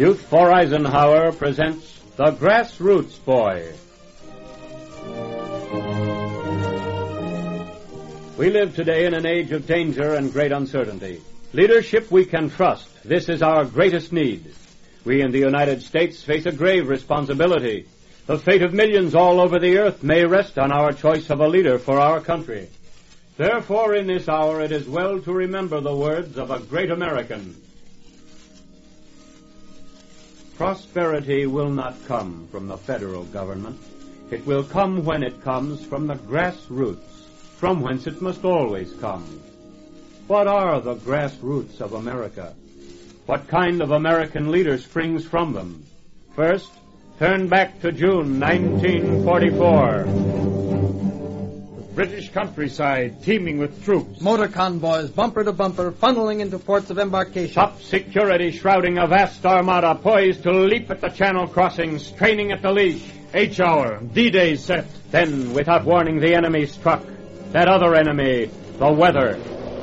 Youth for Eisenhower presents The Grassroots Boy. We live today in an age of danger and great uncertainty. Leadership we can trust. This is our greatest need. We in the United States face a grave responsibility. The fate of millions all over the earth may rest on our choice of a leader for our country. Therefore, in this hour, it is well to remember the words of a great American. Prosperity will not come from the federal government. It will come when it comes from the grassroots, from whence it must always come. What are the grassroots of America? What kind of American leader springs from them? First, turn back to June 1944. British countryside teeming with troops. Motor convoys, bumper to bumper, funneling into ports of embarkation. Top security shrouding a vast armada poised to leap at the channel crossings, straining at the leash. H hour, D-Day set. Then, without warning, the enemy struck. That other enemy, the weather.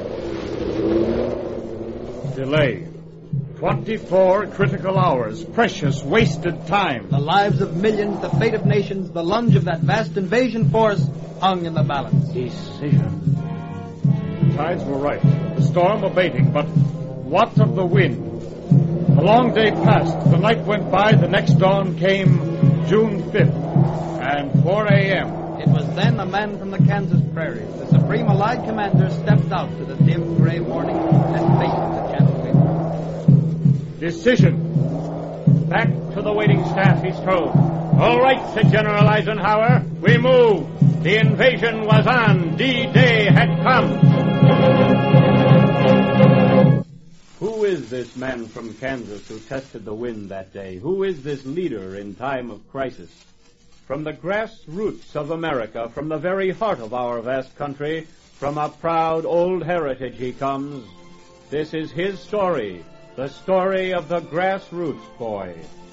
Delay. 24 critical hours. Precious, wasted time. The lives of millions, the fate of nations, the lunge of that vast invasion force hung in the balance. Decision. The tides were right. The storm abating, but what of the wind? The long day passed. The night went by. The next dawn came June 5th, and 4 a.m. It was then a man from the Kansas prairies, the Supreme Allied Commander, stepped out to the dim gray morning and faced the channel wind. Decision. Back to the waiting staff he strode. All right, said General Eisenhower. We move. The invasion was on. D-Day had come. Who is this man from Kansas who tested the wind that day? Who is this leader in time of crisis? From the grassroots of America, from the very heart of our vast country, from a proud old heritage he comes. This is his story, the story of the grassroots boy.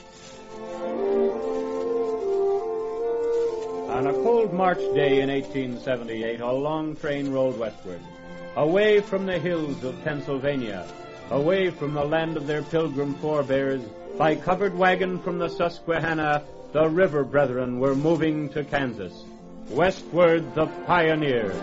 On a cold March day in 1878, a long train rolled westward, away from the hills of Pennsylvania, away from the land of their pilgrim forebears. By covered wagon from the Susquehanna, the river brethren were moving to Kansas. Westward, the pioneers.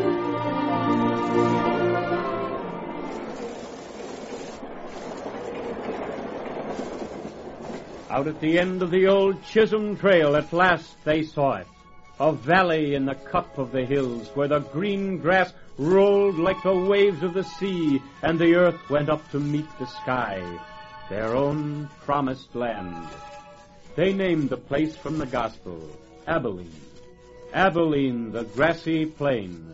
Out at the end of the old Chisholm Trail, at last they saw it. A valley in the cup of the hills, where the green grass rolled like the waves of the sea, and the earth went up to meet the sky. Their own promised land. They named the place from the gospel, Abilene. Abilene, the grassy plain.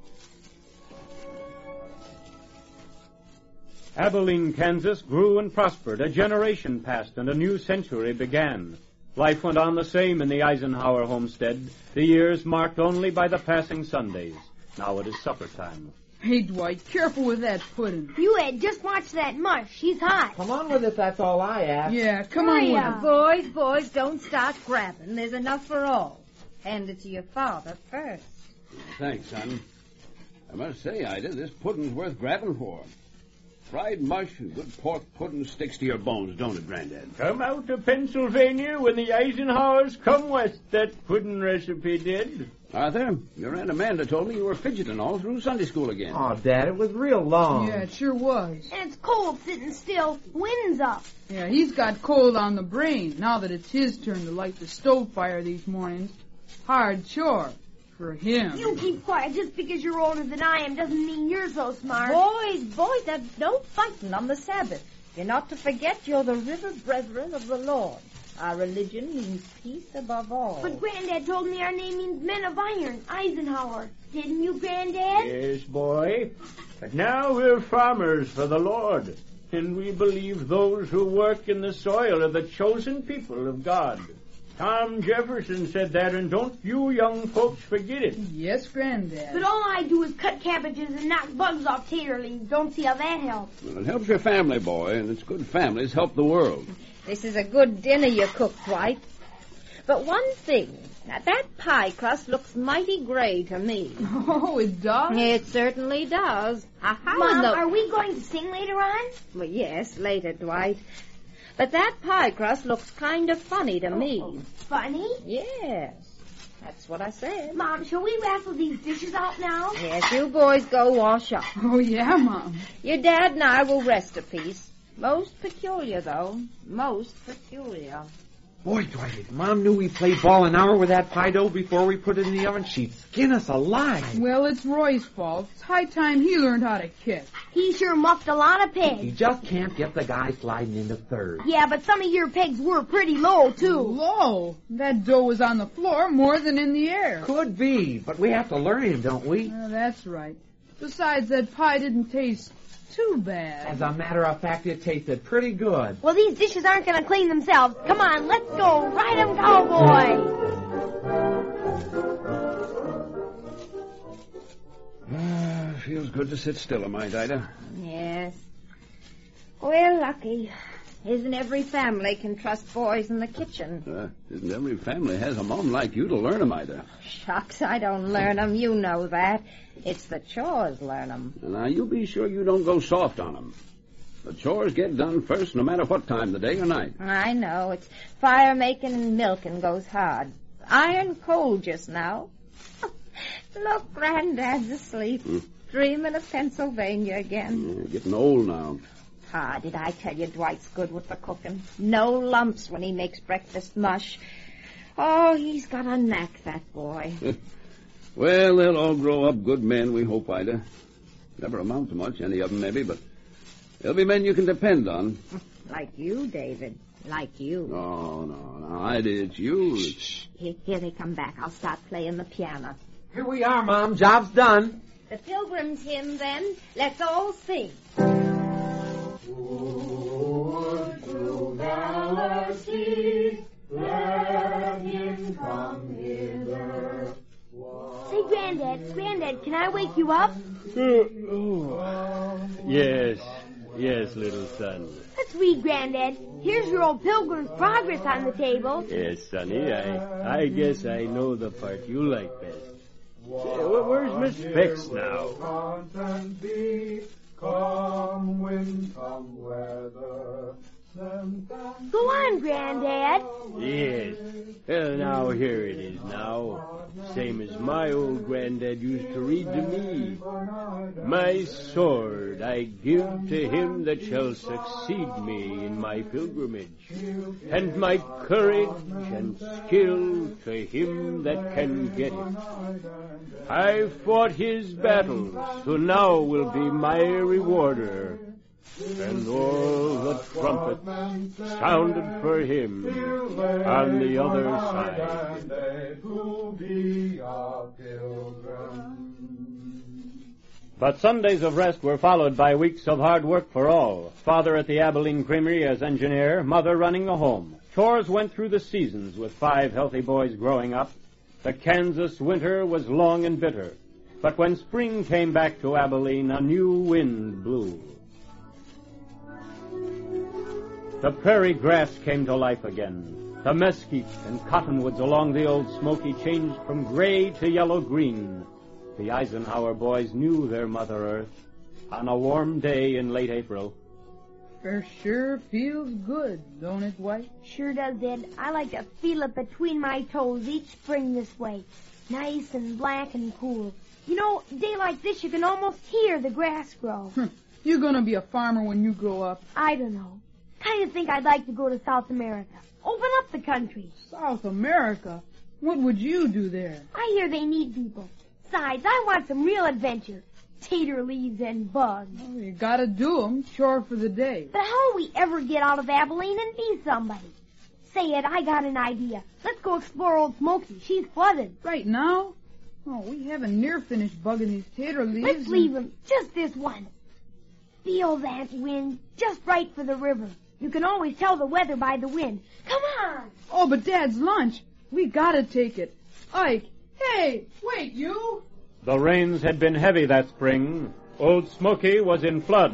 Abilene, Kansas grew and prospered. A generation passed and a new century began. Life went on the same in the Eisenhower homestead, the years marked only by the passing Sundays. Now it is supper time. Hey, Dwight, careful with that pudding. You, Ed, just watch that mush. She's hot. Come on with it, that's all I ask. Yeah, come on with it. Boys, don't start grabbing. There's enough for all. Hand it to your father first. Thanks, son. I must say, Ida, this pudding's worth grabbing for. Fried mush and good pork pudding sticks to your bones, don't it, Granddad? Come out to Pennsylvania when the Eisenhowers come west, that pudding recipe did. Arthur, your Aunt Amanda told me you were fidgeting all through Sunday school again. Oh, Dad, it was real long. Yeah, it sure was. And it's cold sitting still. Wind's up. Yeah, he's got cold on the brain now that it's his turn to light the stove fire these mornings. Hard chore for him. You keep quiet. Just because you're older than I am doesn't mean you're so smart. Boys, there's no fighting on the Sabbath. You're not to forget you're the river brethren of the Lord. Our religion means peace above all. But Granddad told me our name means men of iron, Eisenhower. Didn't you, Granddad? Yes, boy. But now we're farmers for the Lord. And we believe those who work in the soil are the chosen people of God. Tom Jefferson said that, and don't you young folks forget it. Yes, Granddad. But all I do is cut cabbages and knock bugs off tater leaves. Don't see how that helps. Well, it helps your family, boy, and it's good families help the world. This is a good dinner you cooked, Dwight. But one thing, now that pie crust looks mighty gray to me. Oh, it does? It certainly does. Mom, are we going to sing later on? Well, yes, later, Dwight. But that pie crust looks kind of funny to me. Funny? Yes, that's what I said. Mom, shall we wrestle these dishes out now? Yes, you boys go wash up. Oh, yeah, Mom. Your dad and I will rest a piece. Most peculiar, though. Most peculiar. Boy, Dwight, Mom knew we played ball an hour with that pie dough before we put it in the oven. She'd skin us alive. Well, it's Roy's fault. It's high time he learned how to kick. He sure muffed a lot of He pegs. just can't get the guy sliding into third. Yeah, but some of your pegs were pretty low, too. Low. That dough was on the floor more than in the air. Could be, but we have to learn him, don't we? That's right. Besides, that pie didn't taste too bad. As a matter of fact, it tasted pretty good. Well, these dishes aren't going to clean themselves. Come on, let's go. Ride 'em, cowboy. Feels good to sit still, am I, Ida? Yes. We're lucky. Isn't every family can trust boys in the kitchen? Isn't every family has a mom like you to learn 'em, Ida? Shucks, I don't learn 'em. You know that. It's the chores learn 'em. Now, you be sure you don't go soft on 'em. The chores get done first no matter what time of the day or night. I know. It's fire making and milking goes hard. Iron cold just now. Look, Granddad's asleep. Dreaming of Pennsylvania again. Yeah, getting old now. Did I tell you Dwight's good with the cooking? No lumps when he makes breakfast mush. Oh, he's got a knack, that boy. Well, they'll all grow up good men, we hope, Ida. Never amount to much, any of them maybe, but they'll be men you can depend on. Like you, David. Like you. No, Ida, it's you. Here they come back. I'll start playing the piano. Here we are, Mom. Job's done. The Pilgrim's hymn, then. Let's all sing. Through galaxies, let him come hither. Say, Granddad, can I wake you up? Yes, little son. Let's read, Granddad. Here's your old Pilgrim's Progress on the table. Yes, sonny, I guess I know the part you like best. Where's Miss Fix now? Content be, come wind, come weather. Go on, Granddad. Yes. Well, now here it is now. Same as my old granddad used to read to me. My sword I give to him that shall succeed me in my pilgrimage, and my courage and skill to him that can get it. I fought his battles, so now will be my rewarder. And all the trumpets sounded for him on the other side. But Sundays of rest were followed by weeks of hard work for all. Father at the Abilene Creamery as engineer, Mother running the home. Chores went through the seasons with 5 healthy boys growing up. The Kansas winter was long and bitter. But when spring came back to Abilene, a new wind blew. The prairie grass came to life again. The mesquite and cottonwoods along the old Smoky changed from gray to yellow-green. The Eisenhower boys knew their Mother Earth on a warm day in late April. Sure feels good, don't it, Dwight? Sure does, Ed. I like to feel it between my toes each spring this way. Nice and black and cool. You know, a day like this you can almost hear the grass grow. You're gonna be a farmer when you grow up. I don't know. Kind of think I'd like to go to South America. Open up the country. South America? What would you do there? I hear they need people. Besides, I want some real adventure. Tater leaves and bugs. Well, you gotta do 'em. Chore for the day. But how will we ever get out of Abilene and be somebody? Say, Ed, I got an idea. Let's go explore Old Smoky. She's flooded. Right now? Oh, we haven't near finished bugging these tater leaves. Let's leave them just this once. Feel that wind just right for the river. You can always tell the weather by the wind. Come on. Oh, but Dad's lunch. We gotta take it. Ike, hey, wait, you. The rains had been heavy that spring. Old Smoky was in flood.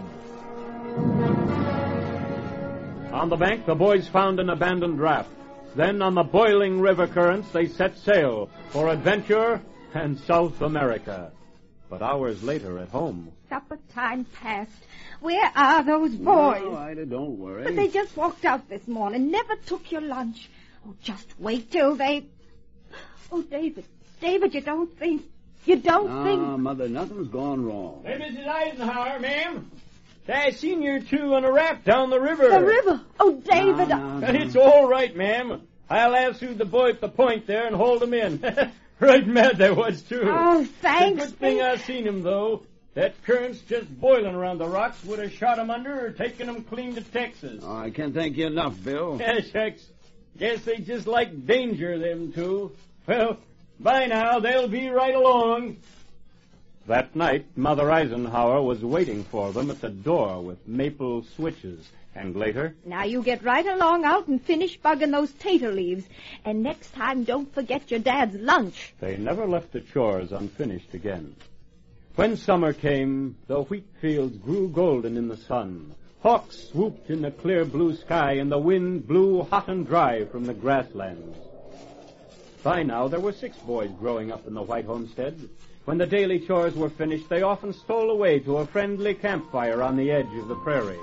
On the bank, the boys found an abandoned raft. Then, on the boiling river currents, they set sail for adventure and South America. But hours later at home... Supper time passed. Where are those boys? No, Ida, don't worry. But they just walked out this morning, never took your lunch. Oh, just wait till they... Oh, David, you don't think... Mother, nothing's gone wrong. Hey, Mrs. Eisenhower, ma'am. I seen you two on a raft down the river. The river? Oh, David... It's all right, ma'am. I'll lasso the boy at the point there and hold him in. Right mad they was, too. Oh, thanks. It's a good thing I seen him, though. That current's just boiling around the rocks would have shot him under or taken him clean to Texas. Oh, I can't thank you enough, Bill. Yeah, shucks. Guess they just like danger, them two. Well, by now, they'll be right along. That night, Mother Eisenhower was waiting for them at the door with maple switches. And later... Now you get right along out and finish bugging those tater leaves. And next time, don't forget your dad's lunch. They never left the chores unfinished again. When summer came, the wheat fields grew golden in the sun. Hawks swooped in the clear blue sky, and the wind blew hot and dry from the grasslands. By now, there were 6 boys growing up in the White homestead. When the daily chores were finished, they often stole away to a friendly campfire on the edge of the prairie.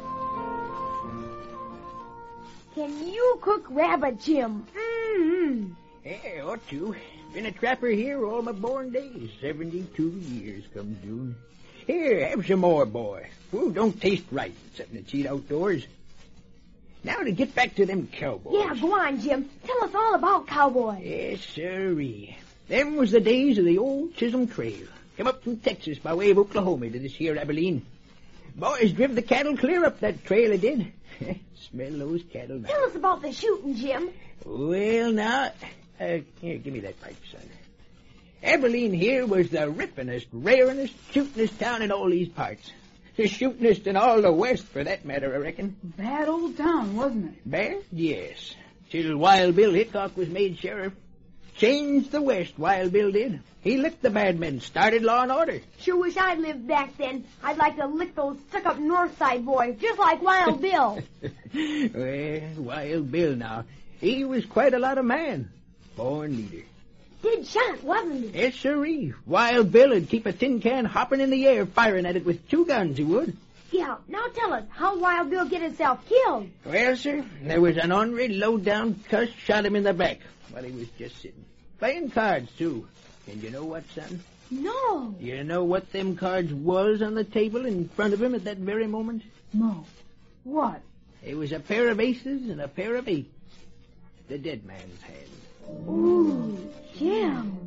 Can you cook rabbit, Jim? Mm-hmm. Yeah, ought to. Been a trapper here all my born days. 72 years come June. Here, have some more, boy. Food don't taste right, something to eat outdoors. Now to get back to them cowboys. Yeah, go on, Jim. Tell us all about cowboys. Yes, sirree. Them was the days of the old Chisholm Trail. Come up from Texas by way of Oklahoma to this here Abilene. Boys driv the cattle clear up that trail, they did. Smell those cattle now. Tell us about the shooting, Jim. Well, now, here, give me that pipe, son. Abilene here was the rippinest, rarinest, shootinest town in all these parts. The shootinest in all the West, for that matter, I reckon. Bad old town, wasn't it? Bad? Yes. Till Wild Bill Hickok was made sheriff. Changed the West, Wild Bill did. He licked the bad men, started law and order. Sure wish I'd lived back then. I'd like to lick those stuck-up North Side boys, just like Wild Bill. Well, Wild Bill now, he was quite a lot of man. Born leader. Dead shot, wasn't he? Yes, sirree. Wild Bill would keep a tin can hopping in the air, firing at it with 2 guns, he would. Yeah, now tell us, how Wild Bill get himself killed? Well, sir, there was an ornery, low-down cuss shot him in the back while he was just sitting. Playing cards, too. And you know what, son? No. You know what them cards was on the table in front of him at that very moment? No. What? It was a pair of aces and a pair of 8s. The dead man's hand. Ooh, Jim.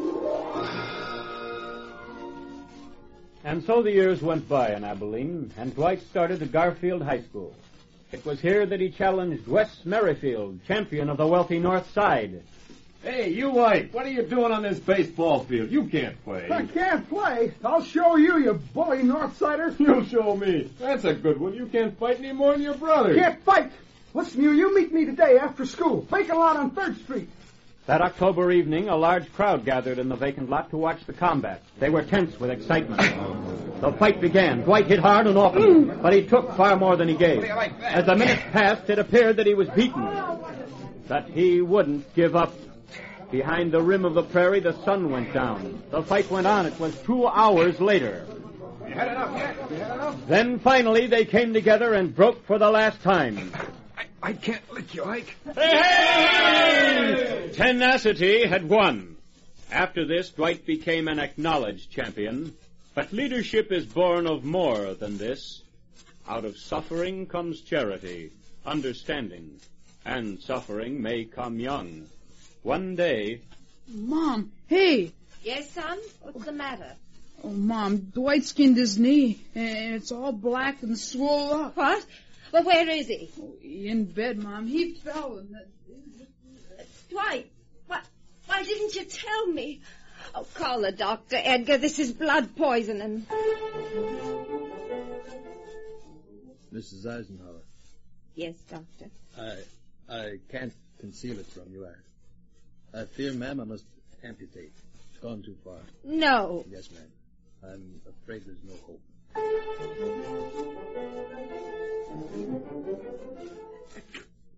And so the years went by in Abilene, and Dwight started at Garfield High School. It was here that he challenged Wes Merrifield, champion of the wealthy North Side. Hey, you White, what are you doing on this baseball field? You can't play. I can't play. I'll show you, you bully Northsider. You show me. That's a good one. You can't fight any more than your brother. Can't fight. Listen, you meet me today after school. Vacant lot on 3rd Street. That October evening, a large crowd gathered in the vacant lot to watch the combat. They were tense with excitement. The fight began. Dwight hit hard and often, but he took far more than he gave. As the minutes passed, it appeared that he was beaten, that he wouldn't give up. Behind the rim of the prairie, the sun went down. The fight went on. It was 2 hours later. You had enough yet? You had enough? Then finally they came together and broke for the last time. I can't lick you, Ike. Hey! Tenacity had won. After this, Dwight became an acknowledged champion. But leadership is born of more than this. Out of suffering comes charity, understanding, and suffering may come young. One day... Mom, hey! Yes, son? What's the matter? Oh, Mom, Dwight skinned his knee, and it's all black and swollen up. What? Well, where is he? Oh, in bed, Mom. He fell and... Dwight, why didn't you tell me? Oh, call the doctor, Edgar. This is blood poisoning. Mrs. Eisenhower. Yes, doctor. I can't conceal it from you. I fear, ma'am, I must amputate. It's gone too far. No. Yes, ma'am. I'm afraid there's no hope.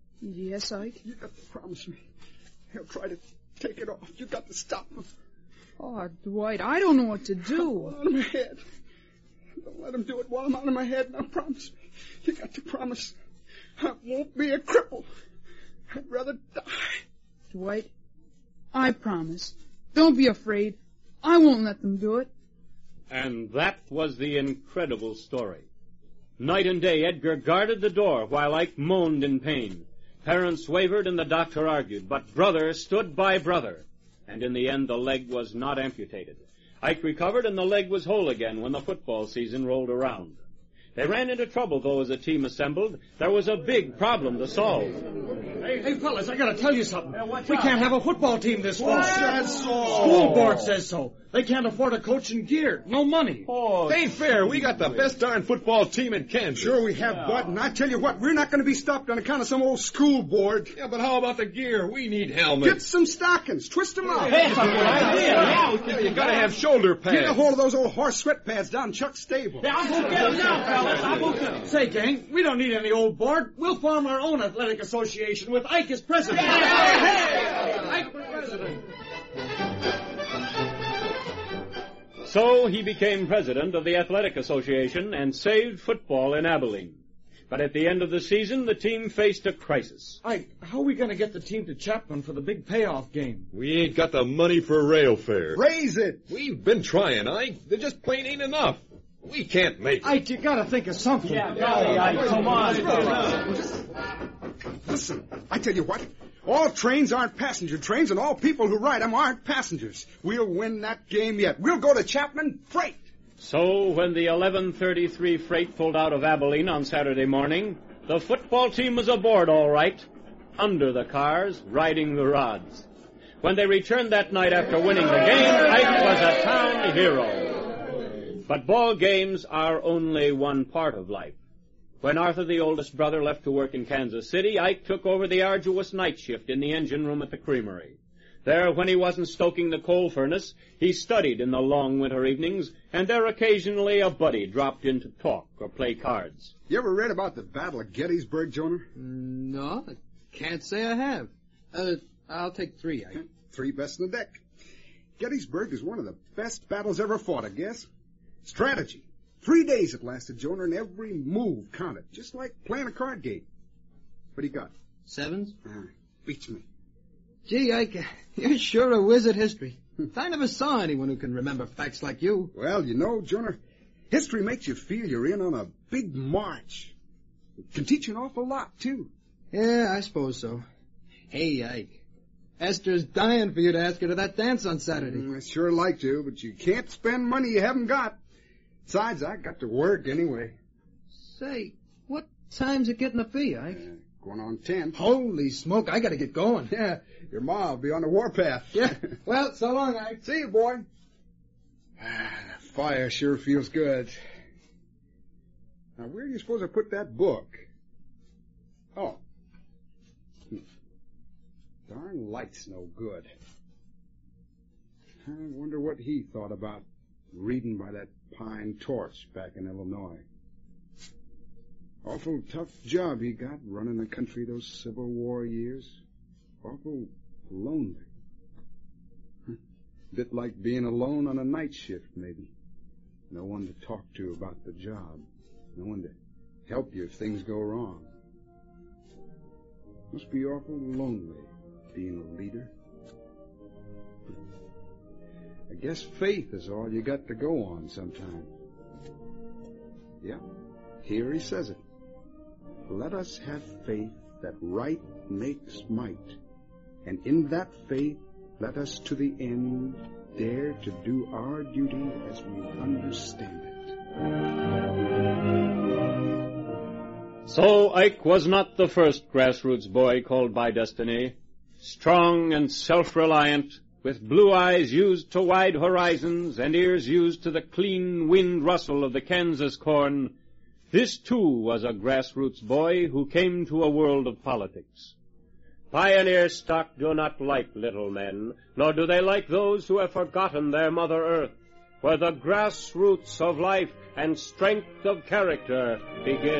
Yes, Ike? You got to promise me. He'll try to take it off. You got to stop him. Oh, Dwight, I don't know what to do. Out of my head. Don't let him do it while I'm out of my head. Now promise me. You got to promise. I won't be a cripple. I'd rather die. Dwight, I promise. Don't be afraid. I won't let them do it. And that was the incredible story. Night and day, Edgar guarded the door while Ike moaned in pain. Parents wavered and the doctor argued, but brother stood by brother. And in the end, the leg was not amputated. Ike recovered and the leg was whole again when the football season rolled around. They ran into trouble, though, as a team assembled. There was a big problem to solve. Hey, fellas, I gotta tell you something. We can't have a football team this fall. Who says so? School board says so. They can't afford a coach and gear. No money. It ain't fair. We got the best darn football team in Kansas. Sure we have, Bud, and I tell you what, we're not going to be stopped on account of some old school board. Yeah, but how about the gear? We need helmets. Get some stockings. Twist them out. Hey, that's a good idea. You gotta have shoulder pads. Get a hold of those old horse sweat pads down Chuck's stable. Yeah, I'll go get them now, fellas. I'll go get them. Say, gang, we don't need any old board. We'll form our own athletic association with Ike as president. Hey! Ike for president. So he became president of the Athletic Association and saved football in Abilene. But at the end of the season, the team faced a crisis. Ike, how are we going to get the team to Chapman for the big payoff game? We ain't got the money for rail fare. Raise it. We've been trying, Ike. There just plain ain't enough. We can't make it. Ike, you got to think of something. Ike, come on. Listen, I tell you what. All trains aren't passenger trains, and all people who ride them aren't passengers. We'll win that game yet. We'll go to Chapman freight. So when the 11:33 freight pulled out of Abilene on Saturday morning, the football team was aboard all right, under the cars, riding the rods. When they returned that night after winning the game, Ike was a town hero. But ball games are only one part of life. When Arthur, the oldest brother, left to work in Kansas City, Ike took over the arduous night shift in the engine room at the creamery. There, when he wasn't stoking the coal furnace, he studied in the long winter evenings, and there occasionally a buddy dropped in to talk or play cards. You ever read about the Battle of Gettysburg, Jonah? No, I can't say I have. I'll take 3, Ike. 3 best in the deck. Gettysburg is one of the best battles ever fought, I guess. Strategy. 3 days it lasted, Jonah, and every move counted, just like playing a card game. What do you got? 7s? Beats me. Gee, Ike, you're sure a whiz at history. I never saw anyone who can remember facts like you. Well, you know, Jonah, history makes you feel you're in on a big march. It can teach you an awful lot, too. Yeah, I suppose so. Hey, Ike, Esther's dying for you to ask her to that dance on Saturday. I sure like to, but you can't spend money you haven't got. Besides, I got to work anyway. Say, what time's it getting the fee, Ike? Going on 10. Holy smoke, I gotta get going. Yeah, your ma will be on the warpath. Yeah, well, so long, Ike. See you, boy. The fire sure feels good. Now, where do you suppose I put that book? Oh. Darn light's no good. I wonder what he thought about reading by that pine torch back in Illinois. Awful tough job he got running the country those Civil War years. Awful lonely. Bit like being alone on a night shift, maybe. No one to talk to about the job. No one to help you if things go wrong. Must be awful lonely being a leader. I guess faith is all you got to go on sometimes. Yeah, here he says it. Let us have faith that right makes might, and in that faith let us to the end dare to do our duty as we understand it. So Ike was not the first grassroots boy called by destiny. Strong and self-reliant, with blue eyes used to wide horizons and ears used to the clean wind rustle of the Kansas corn, this too was a grassroots boy who came to a world of politics. Pioneer stock do not like little men, nor do they like those who have forgotten their Mother Earth, where the grassroots of life and strength of character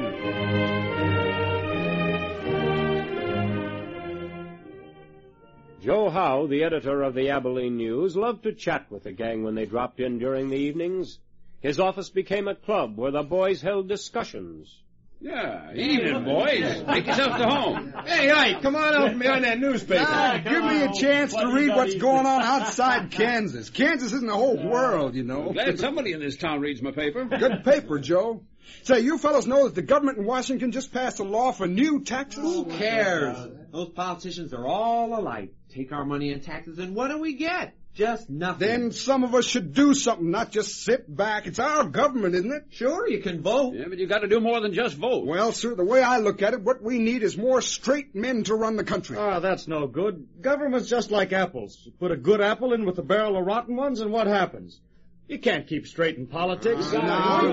begin. Joe Howe, the editor of the Abilene News, loved to chat with the gang when they dropped in during the evenings. His office became a club where the boys held discussions. Yeah, evening, boys. Make yourselves to home. Hey, come on out from behind that newspaper. Give me a chance to read what's going on outside Kansas. Kansas isn't the whole world, you know. Glad somebody in this town reads my paper. Good paper, Joe. Say, you fellows know that the government in Washington just passed a law for new taxes? Who cares? Those politicians are all alike. Take our money in taxes, and what do we get? Just nothing. Then some of us should do something, not just sit back. It's our government, isn't it? Sure, you can vote. Yeah, but you got to do more than just vote. Well, sir, the way I look at it, what we need is more straight men to run the country. Ah, that's no good. Government's just like apples. You put a good apple in with a barrel of rotten ones, and what happens? You can't keep straight in politics. Now,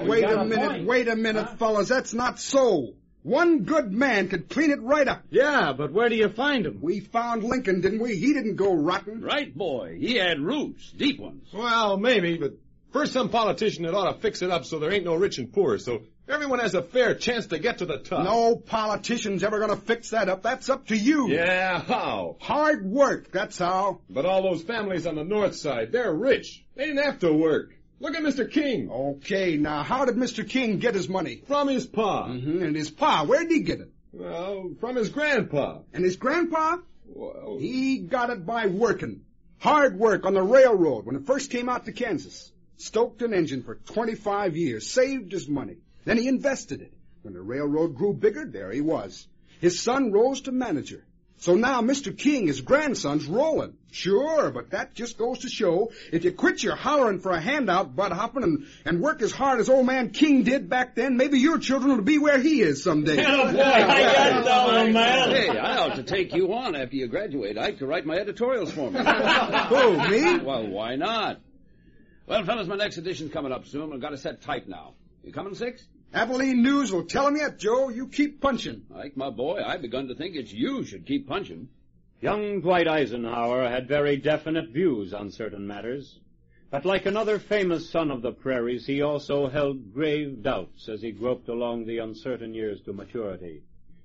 wait a minute, fellas. That's not so. One good man could clean it right up. Yeah, but where do you find him? We found Lincoln, didn't we? He didn't go rotten. Right, boy. He had roots, deep ones. Well, maybe, but first some politician that ought to fix it up so there ain't no rich and poor, so everyone has a fair chance to get to the top. No politician's ever going to fix that up. That's up to you. Yeah, how? Hard work, that's how. But all those families on the north side, they're rich. They didn't have to work. Look at Mr. King. Okay, now, how did Mr. King get his money? From his pa. Mm-hmm. And his pa, where'd he get it? Well, from his grandpa. And his grandpa? Well, he got it by working. Hard work on the railroad when it first came out to Kansas. Stoked an engine for 25 years, saved his money. Then he invested it. When the railroad grew bigger, there he was. His son rose to manager. So now Mr. King, his grandson's rolling. Sure, but that just goes to show, if you quit your hollering for a handout, butt hopping, and work as hard as old man King did back then, maybe your children will be where he is someday. Oh, boy, I got man. Hey, I ought to take you on after you graduate, Ike, to write my editorials for me. Who, me? Well, why not? Well, fellas, my next edition's coming up soon. I've got to set type now. You coming 6? Abilene News will tell him yet, Joe. You keep punching. Ike, my boy, I've begun to think it's you should keep punching. Young Dwight Eisenhower had very definite views on certain matters. But like another famous son of the prairies, he also held grave doubts as he groped along the uncertain years to maturity.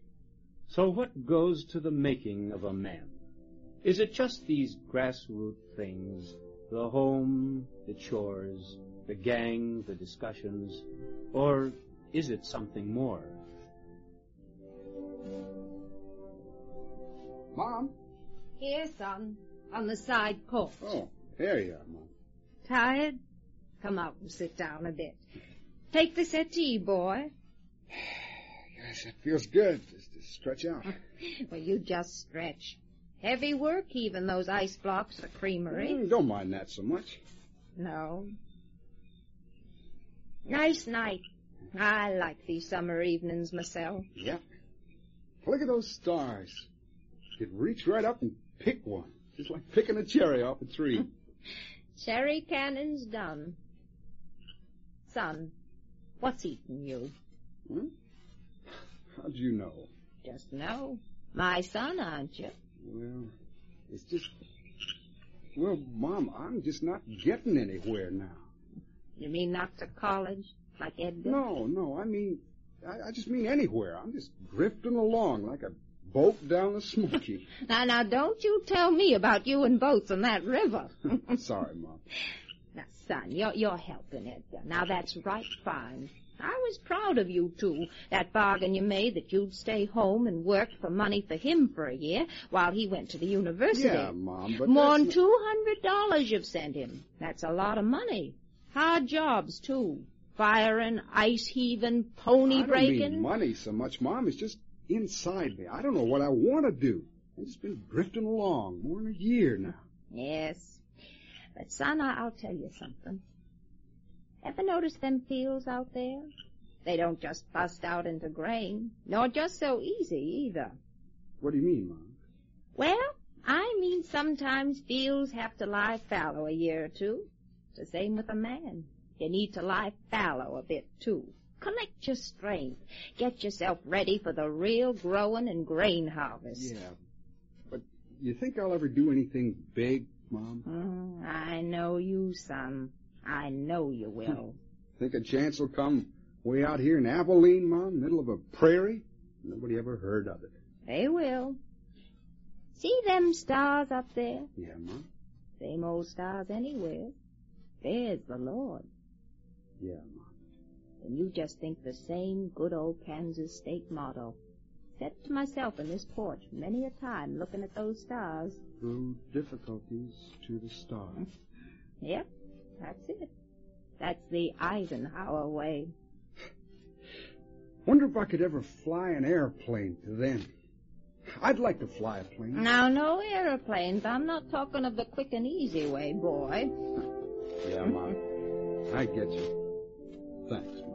So what goes to the making of a man? Is it just these grassroots things, the home, the chores, the gang, the discussions, or is it something more? Mom? Here, son, on the side porch. Oh, there you are, Mom. Tired? Come out and sit down a bit. Take the settee, boy. Yes, it feels good just to stretch out. Well, you just stretch. Heavy work, even those ice blocks at the creamery. Don't mind that so much. No. Nice night. I like these summer evenings myself. Yeah. Look at those stars. You could reach right up and pick one. Just like picking a cherry off a tree. Cherry cannon's done. Son, what's eating you? Hmm? How'd you know? Just know. My son, aren't you? Well, it's just... Well, Mom, I'm just not getting anywhere now. You mean not to college, like Edgar? No, I just mean anywhere. I'm just drifting along like a boat down the Smoky. Now, don't you tell me about you and boats on that river. Sorry, Mom. Now, son, you're helping Edgar. Now, that's right fine. I was proud of you, too. That bargain you made that you'd stay home and work for money for him for a year while he went to the university. Yeah, Mom, but more than $200 you've sent him. That's a lot of money. Hard jobs, too. Firing, ice heaving, pony breaking. I don't mean money so much, Mom. It's just inside me. I don't know what I want to do. I've just been drifting along more than a year now. Yes. But, son, I'll tell you something. Ever notice them fields out there? They don't just bust out into grain, nor just so easy either. What do you mean, Mom? Well, I mean sometimes fields have to lie fallow a year or two. It's the same with a man. You need to lie fallow a bit, too. Collect your strength. Get yourself ready for the real growing and grain harvest. Yeah, but you think I'll ever do anything big, Mom? I know you, son. I know you will. Think a chance will come way out here in Abilene, Mom, middle of a prairie? Nobody ever heard of it. They will. See them stars up there? Yeah, Mom? Same old stars anywhere. There's the Lord. Yeah, Mom. And you just think the same good old Kansas state motto. Said to myself in this porch many a time looking at those stars. Through difficulties to the stars. Yep, that's it. That's the Eisenhower way. Wonder if I could ever fly an airplane to them. I'd like to fly a plane. Now, no airplanes. I'm not talking of the quick and easy way, boy. Yeah, Mom. I get you. Thanks, Mom.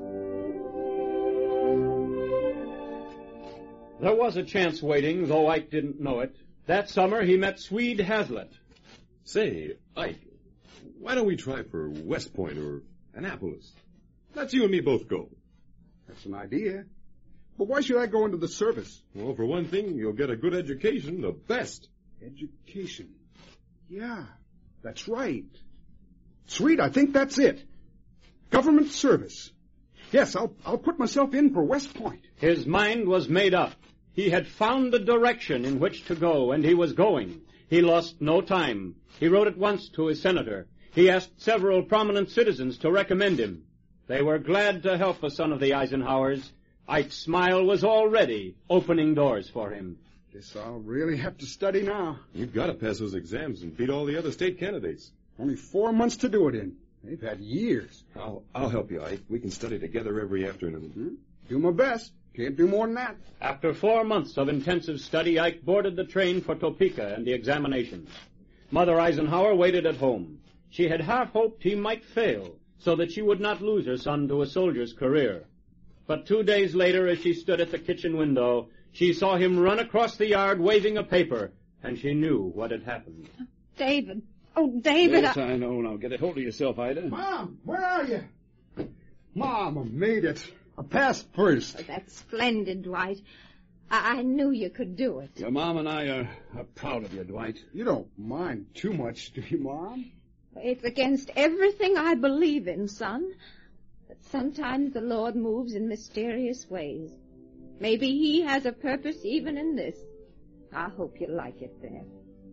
There was a chance waiting, though Ike didn't know it. That summer he met Swede Hazlitt. Say, Ike, why don't we try for West Point or Annapolis? Let's you and me both go. That's an idea. But why should I go into the service? Well, for one thing, you'll get a good education, the best. Education. Yeah, that's right. Sweet, I think that's it. Government service. Yes, I'll put myself in for West Point. His mind was made up. He had found the direction in which to go, and he was going. He lost no time. He wrote at once to his senator. He asked several prominent citizens to recommend him. They were glad to help a son of the Eisenhowers. Ike's smile was already opening doors for him. Guess I'll really have to study now. You've got to pass those exams and beat all the other state candidates. Only 4 months to do it in. They've had years. I'll help you, Ike. We can study together every afternoon. Do my best. Can't do more than that. After 4 months of intensive study, Ike boarded the train for Topeka and the examinations. Mother Eisenhower waited at home. She had half hoped he might fail, so that she would not lose her son to a soldier's career. But 2 days later, as she stood at the kitchen window, she saw him run across the yard waving a paper, and she knew what had happened. David. Oh, David. Yes, I know. Now get a hold of yourself, Ida. Mom, where are you? Mom, I made it. I passed first. Oh, that's splendid, Dwight. I knew you could do it. Your mom and I are proud of you, Dwight. You don't mind too much, do you, Mom? It's against everything I believe in, son. But sometimes the Lord moves in mysterious ways. Maybe He has a purpose even in this. I hope you like it there.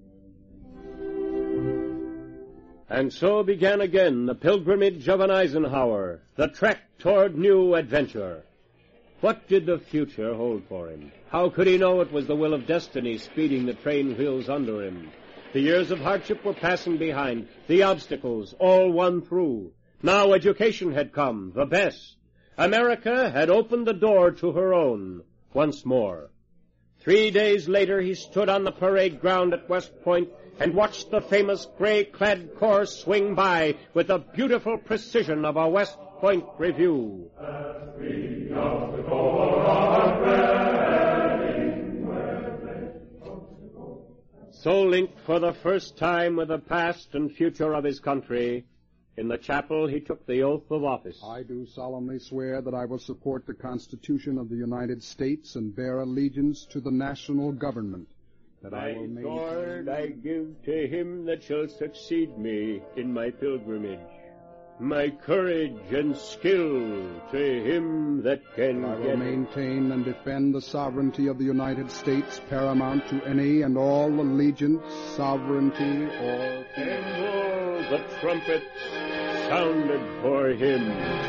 And so began again the pilgrimage of an Eisenhower, the trek toward new adventure. What did the future hold for him? How could he know it was the will of destiny speeding the train wheels under him? The years of hardship were passing behind, the obstacles all won through. Now education had come, the best. America had opened the door to her own once more. 3 days later he stood on the parade ground at West Point and watched the famous gray-clad corps swing by with the beautiful precision of a West Point review. So linked for the first time with the past and future of his country, in the chapel he took the oath of office. I do solemnly swear that I will support the Constitution of the United States and bear allegiance to the national government. That I will maintain... sword I give to him that shall succeed me in my pilgrimage. My courage and skill to him that can I will maintain and defend the sovereignty of the United States, paramount to any and all allegiance, sovereignty, or... And all the trumpets sounded for him.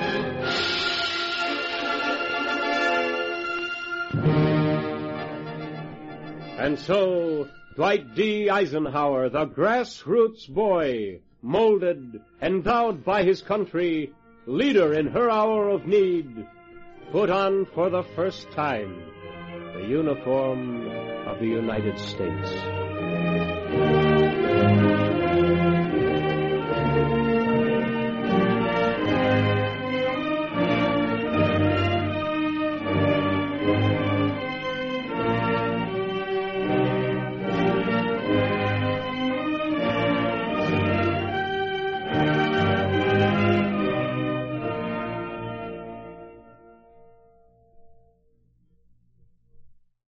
And so, Dwight D. Eisenhower, the grassroots boy, molded, endowed by his country, leader in her hour of need, put on for the first time the uniform of the United States.